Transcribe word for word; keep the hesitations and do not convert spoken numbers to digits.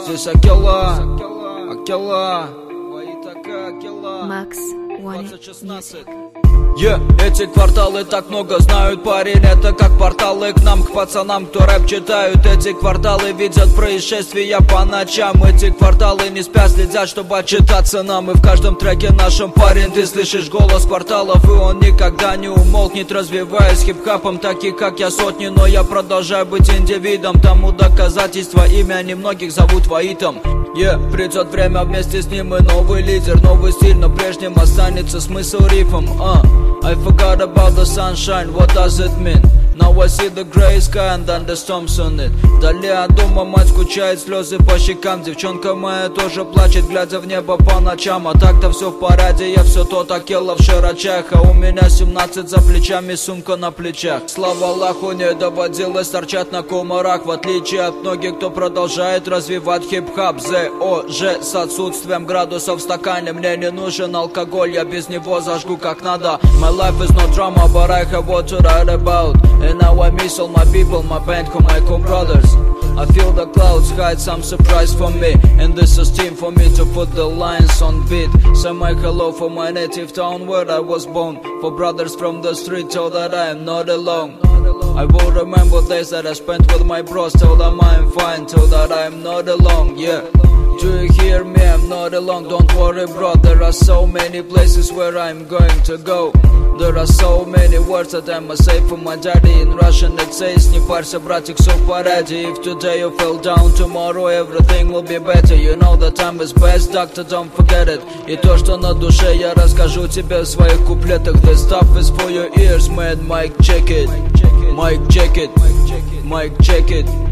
Здесь Акела, Акела, Акела, Max One двадцать шестнадцать. Music. Yeah, эти кварталы так много знают, парень, это как порталы к нам, к пацанам, кто рэп читают. Эти кварталы видят происшествия по ночам. Эти кварталы не спят, следят, чтобы отчитаться нам. И в каждом треке нашем, парень, ты слышишь голос кварталов, и он никогда не умолкнет, развиваясь хип-хапом. Таких как я сотни, но я продолжаю быть индивидом. Тому доказательство, имя немногих зовут Ваитом. Yeah, придет время, вместе с ним и новый лидер, новый стиль, но прежним останется смысл рифом. uh. I forgot about the sunshine, what does it mean? Now I see the grey sky and then the storms on it. Вдали от дома мать скучает, слезы по щекам. Девчонка моя тоже плачет, глядя в небо по ночам. А так-то все в параде, я все тот Акела в широчах. А у меня семнадцать за плечами, сумка на плечах. Слава Аллаху, не доводилось торчать на комарах. В отличие от многих, кто продолжает развивать хип-хап. ЗОЖ с отсутствием градусов в стакане. Мне не нужен алкоголь, я без него зажгу как надо. My life is no drama, but I have what to write about. And now I miss all my people, my band, who my co-brothers. I feel the clouds hide some surprise for me, and this is time for me to put the lines on beat. Say my hello for my native town where I was born. For brothers from the street, tell that I am not alone. I will remember days that I spent with my bros. Tell them I am fine, tell that I am not alone, yeah. Do you hear me? I'm not alone, don't worry bro. There are so many places where I'm going to go. There are so many words that I must say for my daddy. In Russian it says, не парься, братик, все в порядке. If today you fell down, tomorrow everything will be better. You know the time is best, doctor, don't forget it. И то, что на душе, я расскажу тебе в своих куплетах. This stuff is for your ears, man, mic check it. Mic check it, mic check it.